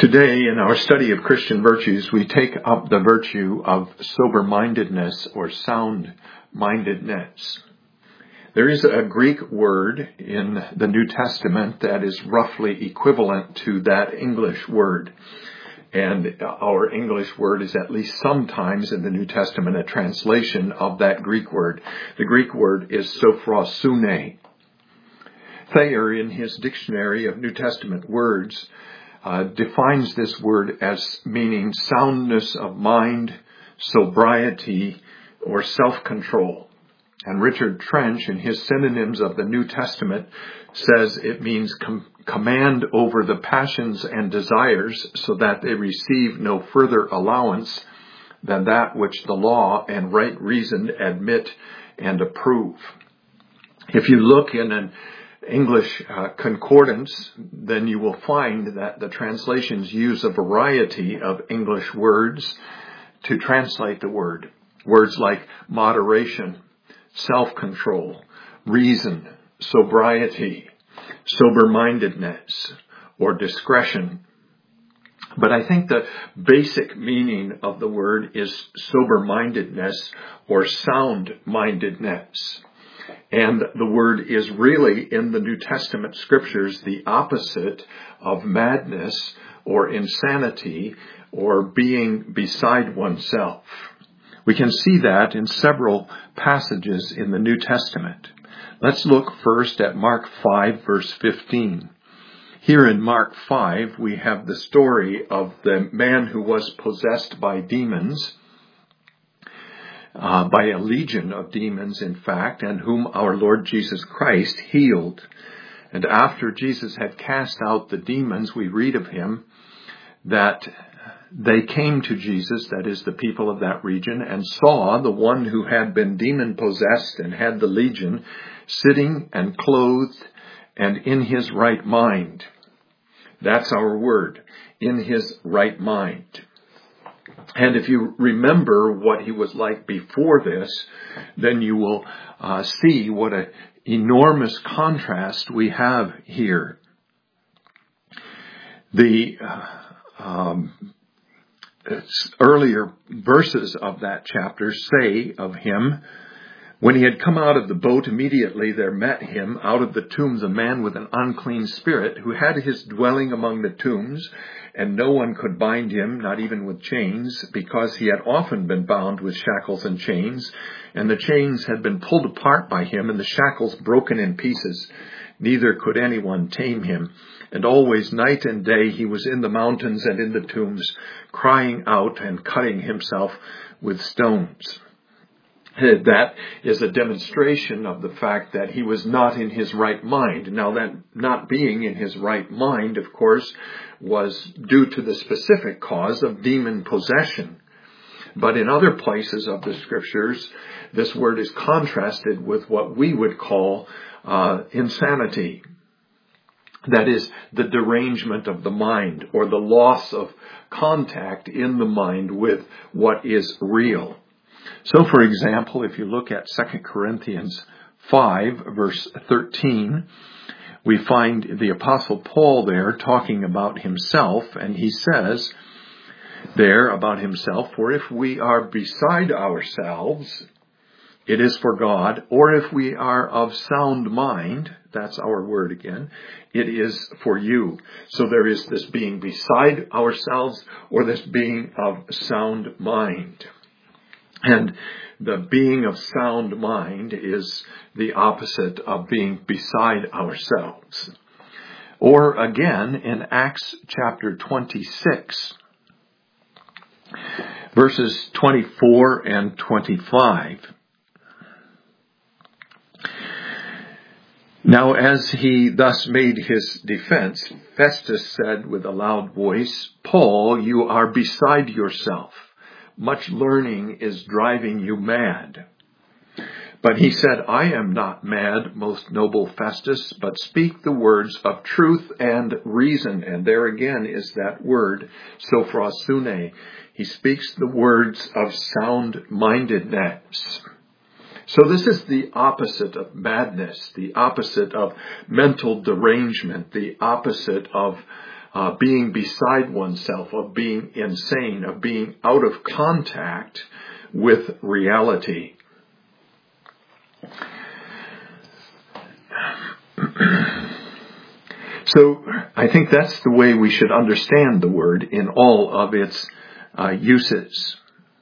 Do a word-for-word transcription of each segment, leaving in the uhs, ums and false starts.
Today, in our study of Christian virtues, we take up the virtue of sober-mindedness or sound-mindedness. There is a Greek word in the New Testament that is roughly equivalent to that English word. And our English word is at least sometimes in the New Testament a translation of that Greek word. The Greek word is sophrosune. Thayer, in his dictionary of New Testament words, Uh, defines this word as meaning soundness of mind, sobriety, or self-control. And Richard Trench, in his synonyms of the New Testament, says it means com- command over the passions and desires so that they receive no further allowance than that which the law and right reason admit and approve. If you look in an English uh, concordance, then you will find that the translations use a variety of English words to translate the word. Words like moderation, self-control, reason, sobriety, sober-mindedness, or discretion. But I think the basic meaning of the word is sober-mindedness or sound-mindedness. And the word is really, in the New Testament scriptures, the opposite of madness or insanity or being beside oneself. We can see that in several passages in the New Testament. Let's look first at Mark five, verse fifteen. Here in Mark five, we have the story of the man who was possessed by demons, Uh, by a legion of demons, in fact, and whom our Lord Jesus Christ healed. And after Jesus had cast out the demons, we read of him that they came to Jesus, that is the people of that region, and saw the one who had been demon-possessed and had the legion sitting and clothed and in his right mind. That's our word, in his right mind. And if you remember what he was like before this, then you will uh, see what an enormous contrast we have here. The uh, um, earlier verses of that chapter say of him, when he had come out of the boat, immediately there met him out of the tombs a man with an unclean spirit, who had his dwelling among the tombs, and no one could bind him, not even with chains, because he had often been bound with shackles and chains, and the chains had been pulled apart by him, and the shackles broken in pieces. Neither could anyone tame him. And always night and day he was in the mountains and in the tombs, crying out and cutting himself with stones. That is a demonstration of the fact that he was not in his right mind. Now, that not being in his right mind, of course, was due to the specific cause of demon possession. But in other places of the scriptures, this word is contrasted with what we would call uh, insanity. That is, the derangement of the mind, or the loss of contact in the mind with what is real. So, for example, if you look at Second Corinthians five, verse thirteen, we find the Apostle Paul there talking about himself, and he says there about himself, for if we are beside ourselves, it is for God, or if we are of sound mind, that's our word again, it is for you. So there is this being beside ourselves, or this being of sound mind. And the being of sound mind is the opposite of being beside ourselves. Or again, in Acts chapter twenty-six, verses twenty-four and twenty-five. Now, as he thus made his defense, Festus said with a loud voice, Paul, you are beside yourself. Much learning is driving you mad. But he said, I am not mad, most noble Festus, but speak the words of truth and reason. And there again is that word, sophrosune. He speaks the words of sound-mindedness. So this is the opposite of madness, the opposite of mental derangement, the opposite of uh, being beside oneself, of being insane, of being out of contact with reality. So I think that's the way we should understand the word in all of its uh, uses.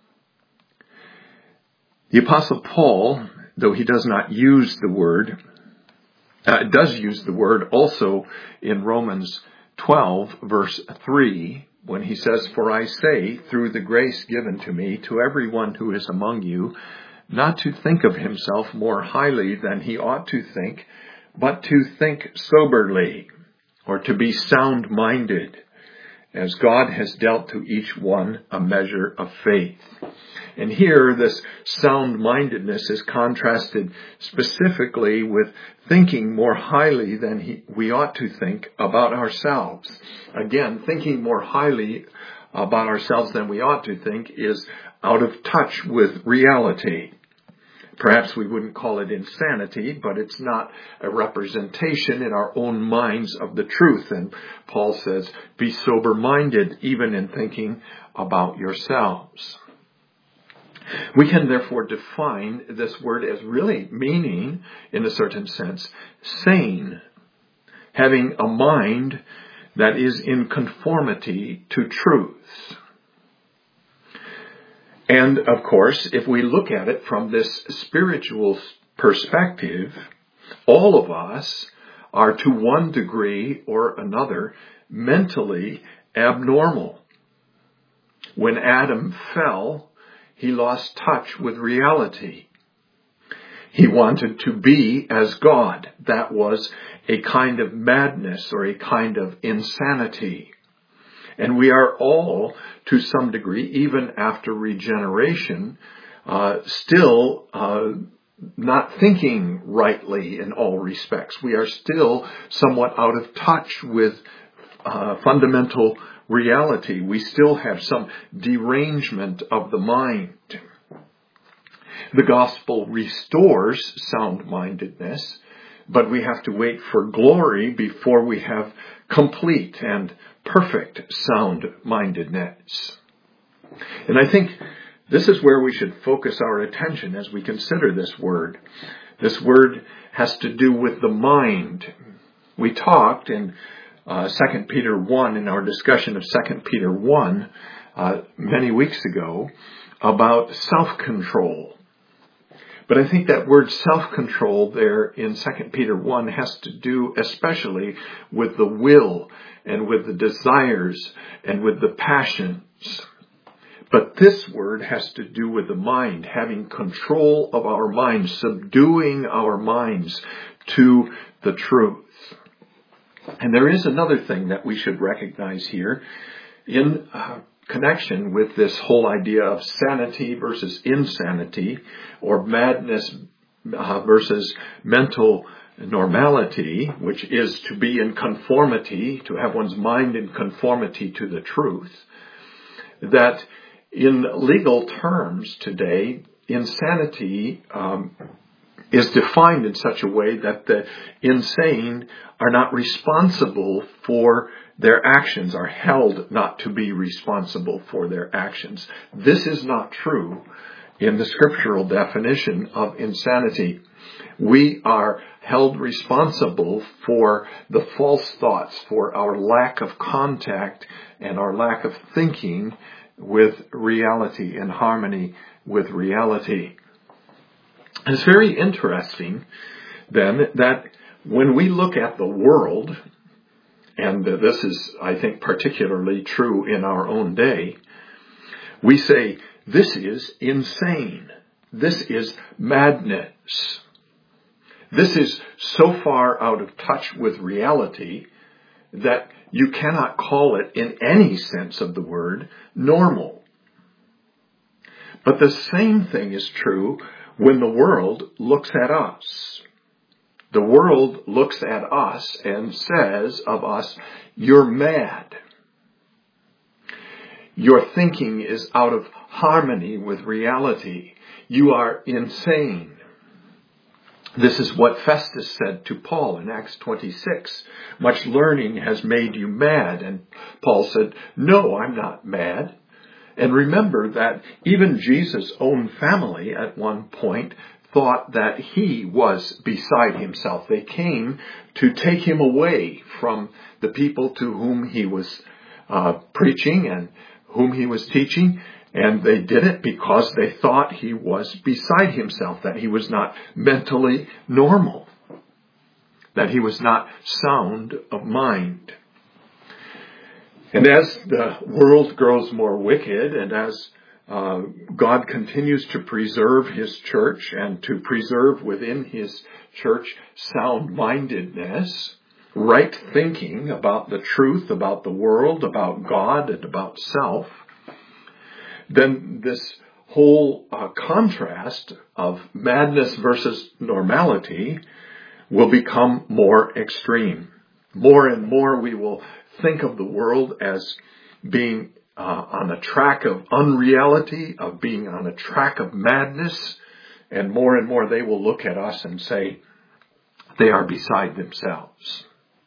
The Apostle Paul, though he does not use the word, uh, does use the word also in Romans twelve, verse three, when he says, "For I say, through the grace given to me, to everyone who is among you, not to think of himself more highly than he ought to think, but to think soberly," or to be sound-minded, as God has dealt to each one a measure of faith. And here, this sound-mindedness is contrasted specifically with thinking more highly than he, we ought to think about ourselves. Again, thinking more highly about ourselves than we ought to think is out of touch with reality. Perhaps we wouldn't call it insanity, but it's not a representation in our own minds of the truth. And Paul says, be sober-minded even in thinking about yourselves. We can therefore define this word as really meaning, in a certain sense, sane, having a mind that is in conformity to truth. And, of course, if we look at it from this spiritual perspective, all of us are to one degree or another mentally abnormal. When Adam fell, he lost touch with reality. He wanted to be as God. That was a kind of madness or a kind of insanity. And we are all, to some degree, even after regeneration, uh, still uh, not thinking rightly in all respects. We are still somewhat out of touch with uh, fundamental reality. We still have some derangement of the mind. The gospel restores sound-mindedness, but we have to wait for glory before we have complete and perfect sound-mindedness. And I think this is where we should focus our attention as we consider this word. This word has to do with the mind. We talked in uh, Second Peter one, in our discussion of Second Peter one, uh, many weeks ago, about self-control. But I think that word self-control there in Second Peter one has to do especially with the will and with the desires and with the passions. But this word has to do with the mind, having control of our minds, subduing our minds to the truth. And there is another thing that we should recognize here in uh, connection with this whole idea of sanity versus insanity, or madness uh, versus mental normality, which is to be in conformity, to have one's mind in conformity to the truth, that in legal terms today, insanity um, is defined in such a way that the insane are not responsible for their actions, are held not to be responsible for their actions. This is not true in the scriptural definition of insanity. We are held responsible for the false thoughts, for our lack of contact and our lack of thinking with reality, in harmony with reality. And it's very interesting, then, that when we look at the world, and this is, I think, particularly true in our own day, we say, this is insane. This is madness. This is so far out of touch with reality that you cannot call it, in any sense of the word, normal. But the same thing is true when the world looks at us. The world looks at us and says of us, you're mad. Your thinking is out of harmony with reality. You are insane. This is what Festus said to Paul in Acts twenty-six. Much learning has made you mad. And Paul said, no, I'm not mad. And remember that even Jesus' own family at one point thought that he was beside himself. They came to take him away from the people to whom he was uh, preaching and whom he was teaching. And they did it because they thought he was beside himself, that he was not mentally normal, that he was not sound of mind. And as the world grows more wicked, and as uh, God continues to preserve his church and to preserve within his church sound-mindedness, right thinking about the truth, about the world, about God, and about self, then this whole uh, contrast of madness versus normality will become more extreme. More and more we will think of the world as being uh, on a track of unreality, of being on a track of madness, and more and more they will look at us and say they are beside themselves.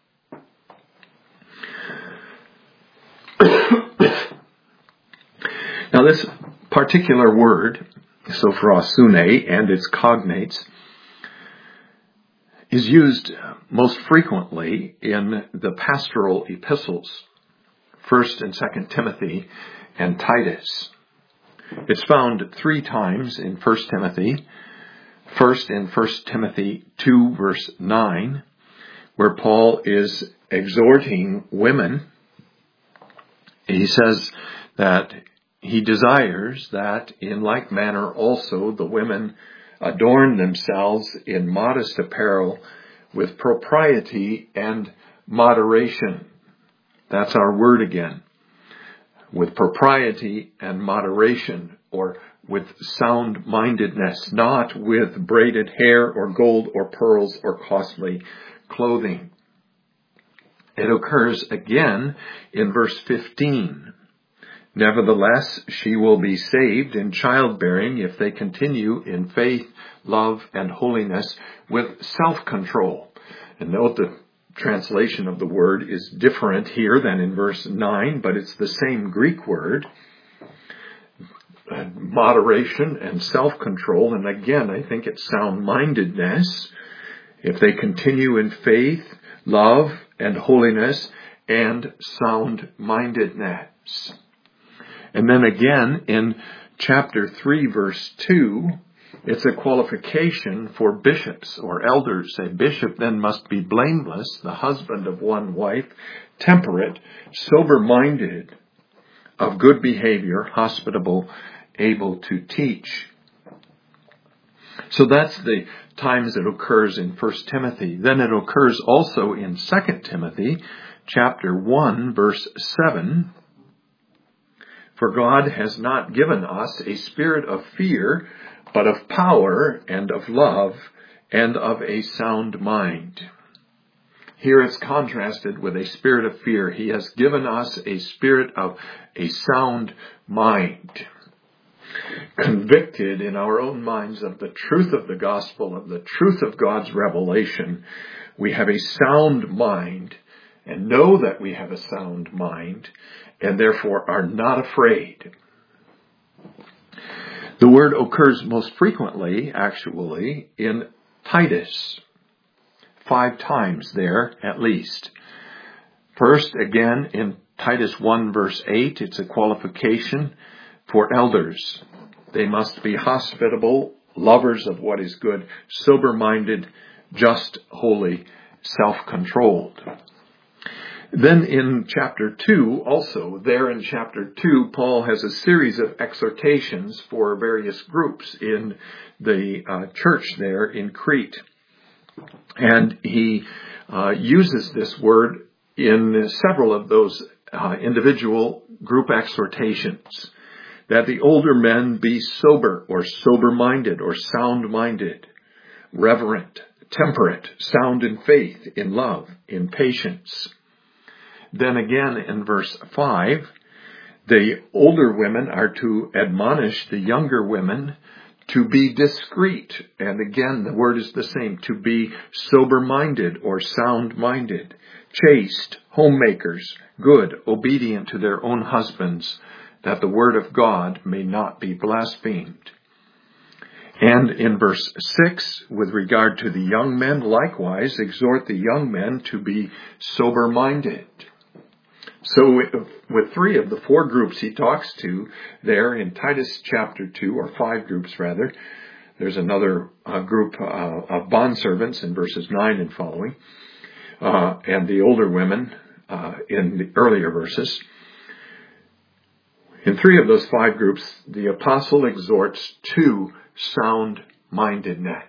Now this particular word, sophrosune, and its cognates, is used most frequently in the pastoral epistles, First and Second Timothy and Titus. It's found three times in First Timothy, first in First Timothy two, verse nine, where Paul is exhorting women. He says that he desires that in like manner also the women adorn themselves in modest apparel with propriety and moderation. That's our word again. With propriety and moderation, or with sound-mindedness, not with braided hair or gold or pearls or costly clothing. It occurs again in verse fifteen. Nevertheless, she will be saved in childbearing if they continue in faith, love, and holiness with self-control. And note the translation of the word is different here than in verse nine, but it's the same Greek word. Moderation and self-control. And again, I think it's sound-mindedness. If they continue in faith, love, and holiness, and sound-mindedness. And then again, in chapter three, verse two, it's a qualification for bishops or elders. A bishop then must be blameless, the husband of one wife, temperate, sober-minded, of good behavior, hospitable, able to teach. So that's the times it occurs in First Timothy. Then it occurs also in Second Timothy, chapter one, verse seven. For God has not given us a spirit of fear, but of power and of love and of a sound mind. Here it's contrasted with a spirit of fear. He has given us a spirit of a sound mind. Convicted in our own minds of the truth of the gospel, of the truth of God's revelation, we have a sound mind and know that we have a sound mind, and therefore are not afraid. The word occurs most frequently, actually, in Titus. Five times there, at least. First, again, in Titus one, verse eight, it's a qualification for elders. They must be hospitable, lovers of what is good, sober-minded, just, holy, self-controlled. Then in chapter two, also, there in chapter two, Paul has a series of exhortations for various groups in the uh, church there in Crete. And he uh, uses this word in several of those uh, individual group exhortations. That the older men be sober or sober-minded or sound-minded, reverent, temperate, sound in faith, in love, in patience. Then again in verse five, the older women are to admonish the younger women to be discreet, and again the word is the same, to be sober-minded or sound-minded, chaste, homemakers, good, obedient to their own husbands, that the word of God may not be blasphemed. And in verse six, with regard to the young men, likewise exhort the young men to be sober-minded. So with three of the four groups he talks to there in Titus chapter two, or five groups rather, there's another uh, group uh, of bondservants in verses nine and following, uh, and the older women uh, in the earlier verses. In three of those five groups, the apostle exhorts to sound-mindedness.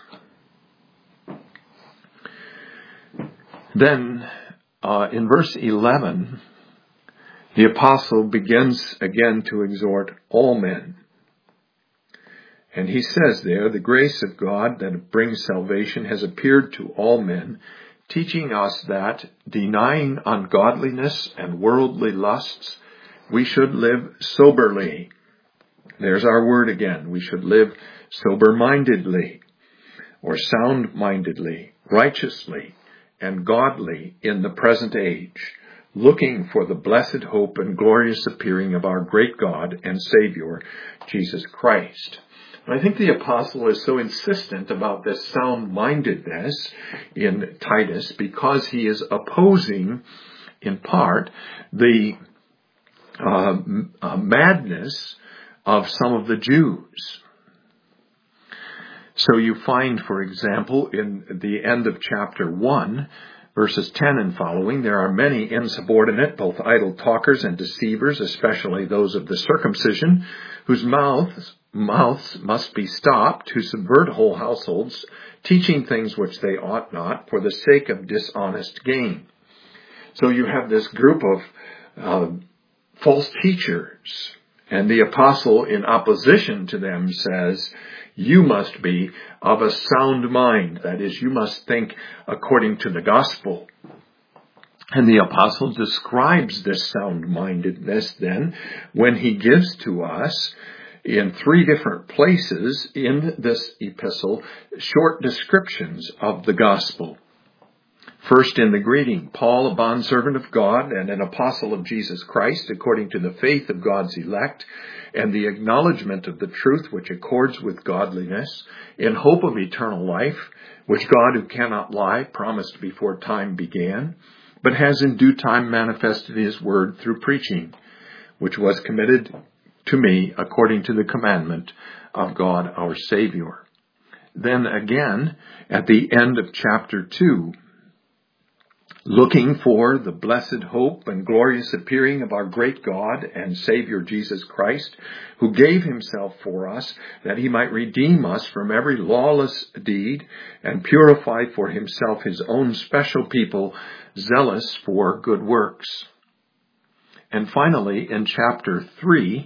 Then, uh, in verse eleven, the apostle begins again to exhort all men. And he says there, the grace of God that brings salvation has appeared to all men, teaching us that, denying ungodliness and worldly lusts, we should live soberly. There's our word again. We should live sober-mindedly, or sound-mindedly, righteously, and godly in the present age, looking for the blessed hope and glorious appearing of our great God and Savior, Jesus Christ. And I think the apostle is so insistent about this sound-mindedness in Titus because he is opposing, in part, the uh, uh, madness of some of the Jews. So you find, for example, in the end of chapter one, verses ten and following, there are many insubordinate, both idle talkers and deceivers, especially those of the circumcision, whose mouths, mouths must be stopped, who subvert whole households, teaching things which they ought not, for the sake of dishonest gain. So you have this group of uh, false teachers, and the apostle, in opposition to them, says, you must be of a sound mind. That is, you must think according to the gospel. And the apostle describes this sound-mindedness then when he gives to us in three different places in this epistle short descriptions of the gospel. First, in the greeting, Paul, a bondservant of God and an apostle of Jesus Christ, according to the faith of God's elect, and the acknowledgement of the truth which accords with godliness, in hope of eternal life, which God, who cannot lie, promised before time began, but has in due time manifested his word through preaching, which was committed to me according to the commandment of God our Savior. Then again, at the end of chapter two, looking for the blessed hope and glorious appearing of our great God and Savior Jesus Christ, who gave himself for us, that he might redeem us from every lawless deed and purify for himself his own special people, zealous for good works. And finally, in chapter three,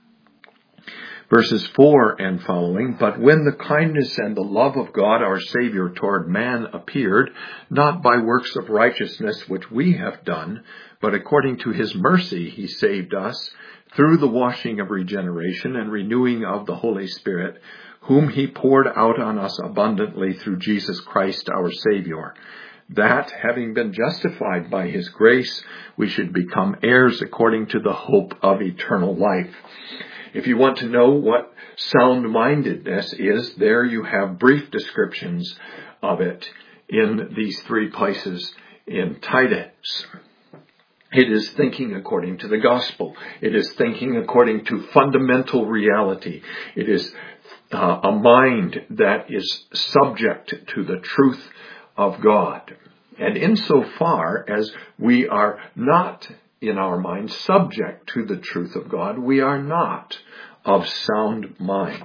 verses four and following, but when the kindness and the love of God our Savior toward man appeared, not by works of righteousness which we have done, but according to his mercy he saved us, through the washing of regeneration and renewing of the Holy Spirit, whom he poured out on us abundantly through Jesus Christ our Savior, that, having been justified by his grace, we should become heirs according to the hope of eternal life. If you want to know what sound-mindedness is, there you have brief descriptions of it in these three places in Titus. It is thinking according to the gospel. It is thinking according to fundamental reality. It is uh, a mind that is subject to the truth of God. And insofar as we are not in our mind subject to the truth of God, we are not of sound mind.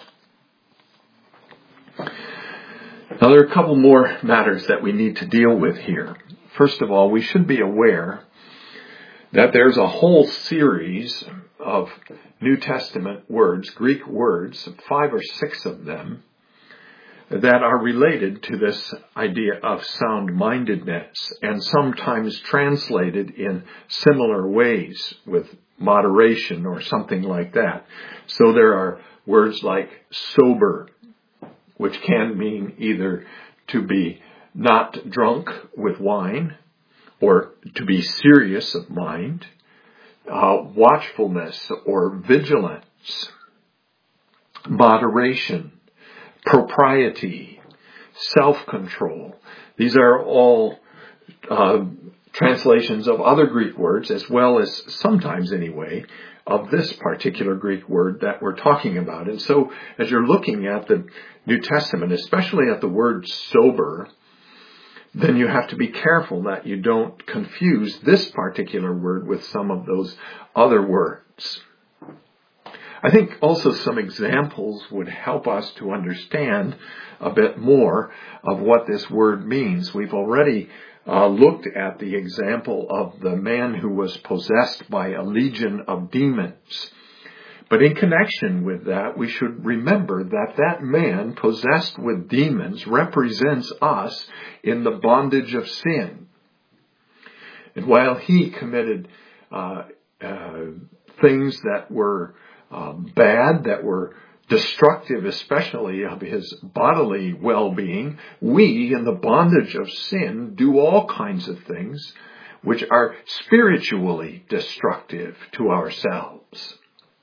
Now there are a couple more matters that we need to deal with here. First of all, we should be aware that there's a whole series of New Testament words, Greek words, five or six of them, that are related to this idea of sound-mindedness and sometimes translated in similar ways with moderation or something like that. So there are words like sober, which can mean either to be not drunk with wine or to be serious of mind, uh, watchfulness or vigilance, moderation, propriety, self-control. These are all uh, translations of other Greek words, as well as sometimes anyway, of this particular Greek word that we're talking about. And so as you're looking at the New Testament, especially at the word sober, then you have to be careful that you don't confuse this particular word with some of those other words. I think also some examples would help us to understand a bit more of what this word means. We've already uh, looked at the example of the man who was possessed by a legion of demons. But in connection with that, we should remember that that man possessed with demons represents us in the bondage of sin. And while he committed uh, uh, things that were uh, bad, that were destructive, especially of his bodily well-being, we, in the bondage of sin, do all kinds of things which are spiritually destructive to ourselves.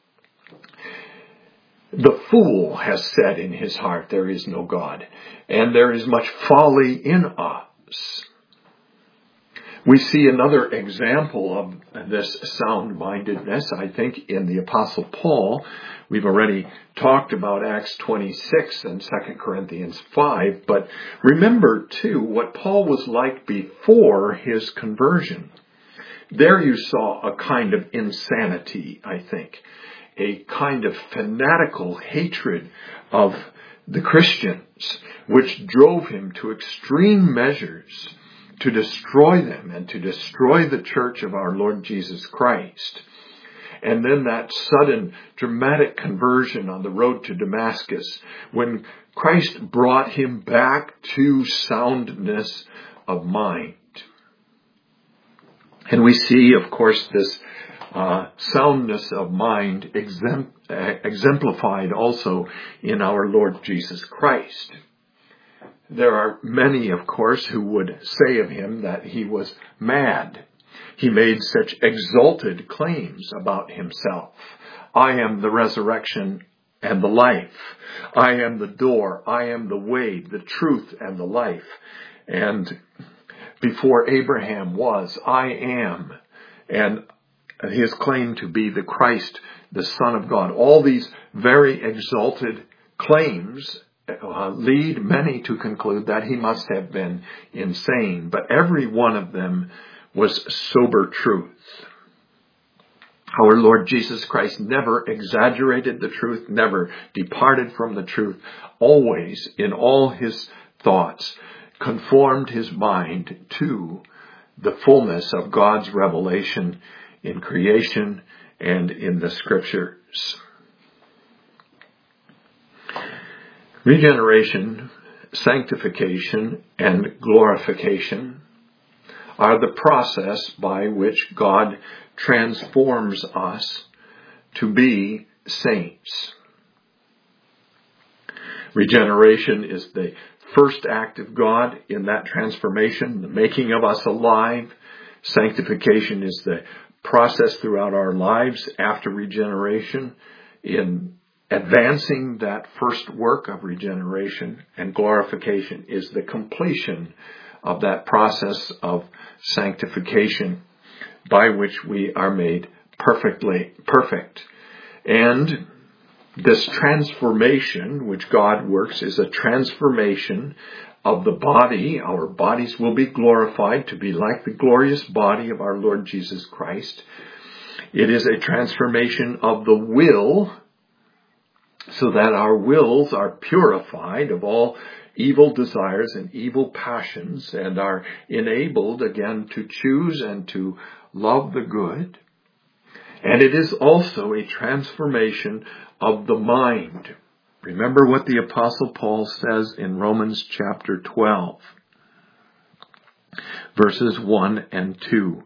The fool has said in his heart, there is no God, and there is much folly in us. We see another example of this sound-mindedness, I think, in the Apostle Paul. We've already talked about Acts twenty-six and Second Corinthians five, but remember, too, what Paul was like before his conversion. There you saw a kind of insanity, I think, a kind of fanatical hatred of the Christians, which drove him to extreme measures to destroy them and to destroy the church of our Lord Jesus Christ. And then that sudden dramatic conversion on the road to Damascus, when Christ brought him back to soundness of mind. And we see, of course, this uh, soundness of mind exempl- exemplified also in our Lord Jesus Christ. There are many, of course, who would say of him that he was mad. He made such exalted claims about himself. I am the resurrection and the life. I am the door. I am the way, the truth, and the life. And before Abraham was, I am. And his claim to be the Christ, the Son of God. All these very exalted claims uh, lead many to conclude that he must have been insane. But every one of them was sober truth. Our Lord Jesus Christ never exaggerated the truth, never departed from the truth, always in all his thoughts conformed his mind to the fullness of God's revelation in creation and in the Scriptures. Regeneration, sanctification, and glorification are the process by which God transforms us to be saints. Regeneration is the first act of God in that transformation, the making of us alive. Sanctification is the process throughout our lives after regeneration in advancing that first work of regeneration. And glorification is the completion of that process of sanctification by which we are made perfectly perfect. And this transformation which God works is a transformation of the body. Our bodies will be glorified to be like the glorious body of our Lord Jesus Christ. It is a transformation of the will so that our wills are purified of all evil desires and evil passions and are enabled again to choose and to love the good. And it is also a transformation of the mind. Remember what the Apostle Paul says in Romans chapter twelve, verses one and two.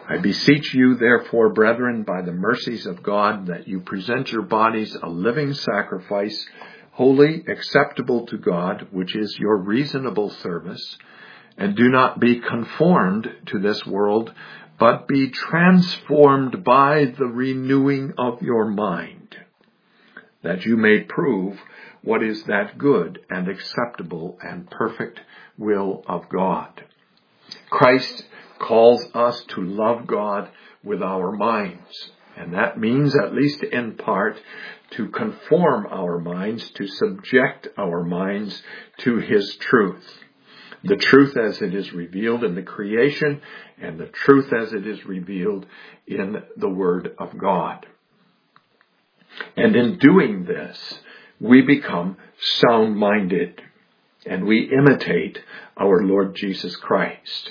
I beseech you, therefore, brethren, by the mercies of God, that you present your bodies a living sacrifice, holy, acceptable to God, which is your reasonable service, and do not be conformed to this world, but be transformed by the renewing of your mind, that you may prove what is that good and acceptable and perfect will of God. Christ calls us to love God with our minds, and that means, at least in part, to conform our minds, to subject our minds to His truth. The truth as it is revealed in the creation, and the truth as it is revealed in the Word of God. And in doing this, we become sound-minded, and we imitate our Lord Jesus Christ.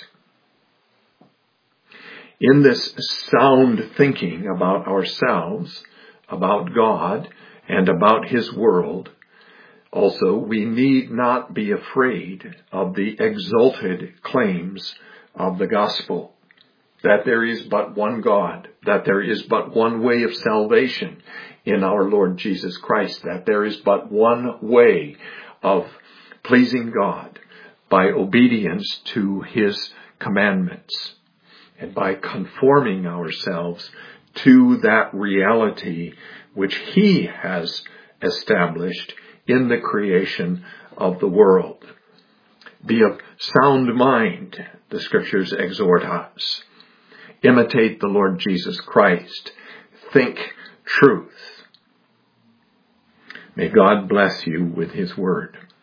In this sound thinking about ourselves, about God, and about His world, also, we need not be afraid of the exalted claims of the gospel, that there is but one God, that there is but one way of salvation in our Lord Jesus Christ, that there is but one way of pleasing God by obedience to His commandments and by conforming ourselves to that reality which He has established in the creation of the world. Be of sound mind, the Scriptures exhort us. Imitate the Lord Jesus Christ. Think truth. May God bless you with His word.